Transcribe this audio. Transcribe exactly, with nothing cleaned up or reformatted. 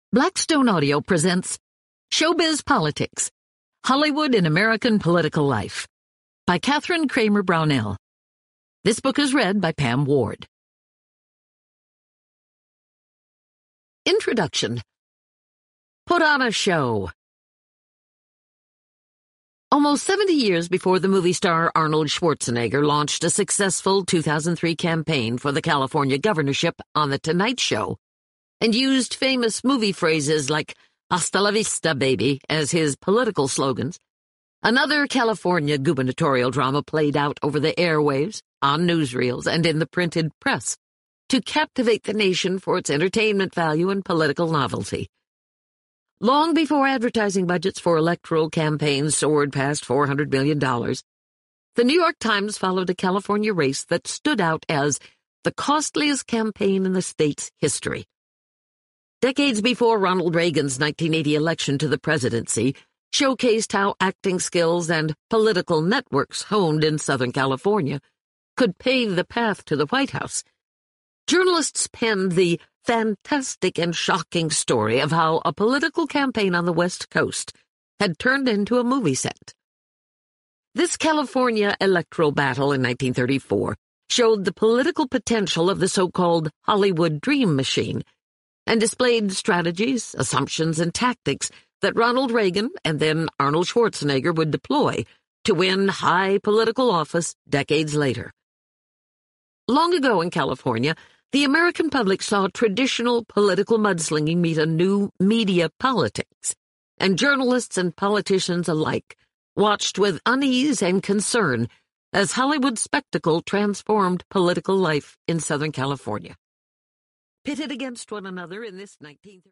Blackstone Audio presents Showbiz Politics, Hollywood in American Political Life by Catherine Kramer Brownell. This book is read by Pam Ward. Introduction. Put on a show. Almost seventy years before the movie star Arnold Schwarzenegger launched a successful two thousand three campaign for the California governorship on The Tonight Show, and used famous movie phrases like "Hasta la vista, baby" as his political slogans, another California gubernatorial drama played out over the airwaves, on newsreels, and in the printed press to captivate the nation for its entertainment value and political novelty. Long before advertising budgets for electoral campaigns soared past four hundred million dollars, the New York Times followed a California race that stood out as the costliest campaign in the state's history. Decades before Ronald Reagan's nineteen eighty election to the presidency showcased how acting skills and political networks honed in Southern California could pave the path to the White House, journalists penned the fantastic and shocking story of how a political campaign on the West Coast had turned into a movie set. This California electoral battle in nineteen thirty-four showed the political potential of the so-called Hollywood dream machine, and displayed strategies, assumptions, and tactics that Ronald Reagan and then Arnold Schwarzenegger would deploy to win high political office decades later. Long ago in California, the American public saw traditional political mudslinging meet a new media politics, and journalists and politicians alike watched with unease and concern as Hollywood spectacle transformed political life in Southern California. Pitted against one another in this nineteenth